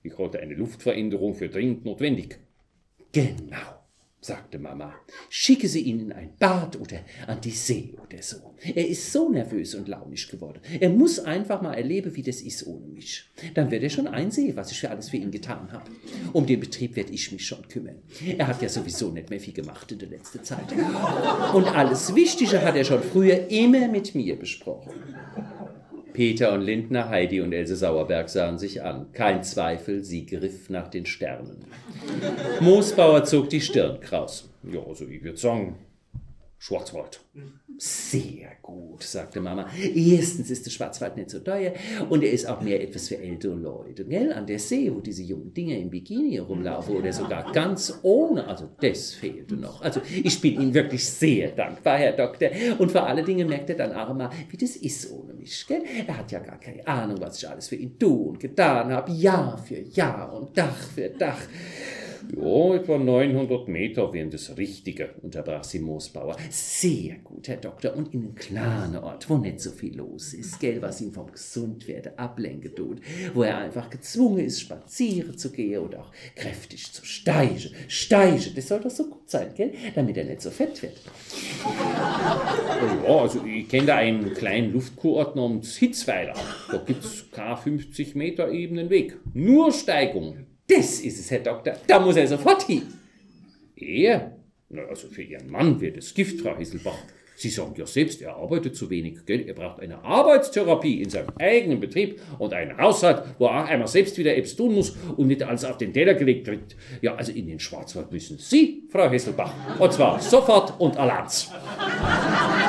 Ich halte eine Luftveränderung für dringend notwendig. Genau, sagte Mama. Schicke sie ihn in ein Bad oder an die See oder so. Er ist so nervös und launisch geworden. Er muss einfach mal erleben, wie das ist ohne mich. Dann wird er schon einsehen, was ich für alles für ihn getan habe. Um den Betrieb werde ich mich schon kümmern. Er hat ja sowieso nicht mehr viel gemacht in der letzten Zeit. Und alles Wichtige hat er schon früher immer mit mir besprochen. Peter und Lindner, Heidi und Else Sauerberg sahen sich an. Kein Zweifel, sie griff nach den Sternen. Moosbauer zog die Stirn kraus. Ja, also ich würde sagen, Schwarzwald. Sehr gut, sagte Mama. Erstens ist der Schwarzwald nicht so teuer und er ist auch mehr etwas für ältere Leute. Gell? An der See, wo diese jungen Dinger im Bikini rumlaufen oder sogar ganz ohne. Also das fehlte noch. Also ich bin Ihnen wirklich sehr dankbar, Herr Doktor. Und vor allen Dingen merkt er dann auch mal, wie das ist ohne mich. Gell? Er hat ja gar keine Ahnung, was ich alles für ihn tue und getan habe. Jahr für Jahr und Dach für Dach. Ja, etwa 900 Meter wären das Richtige, unterbrach sie Moosbauer. Sehr gut, Herr Doktor. Und in einem kleinen Ort, wo nicht so viel los ist, gell, was ihn vom Gesundwerden ablenken tut, wo er einfach gezwungen ist, spazieren zu gehen oder auch kräftig zu steigen. Steigen, das soll doch so gut sein, gell, damit er nicht so fett wird. Ja, also ich kenne da einen kleinen Luftkurort namens Hitzweiler. Da gibt's keinen 50 Meter ebenen Weg. Nur Steigung. Das ist es, Herr Doktor. Da muss er sofort hin. Er? Na, also für Ihren Mann wäre das Gift, Frau Hesselbach. Sie sagen ja selbst, er arbeitet zu wenig, gell? Er braucht eine Arbeitstherapie in seinem eigenen Betrieb und einen Haushalt, wo er auch einmal selbst wieder etwas tun muss und nicht alles auf den Teller gelegt wird. Ja, also in den Schwarzwald müssen Sie, Frau Hesselbach. Und zwar sofort und allein.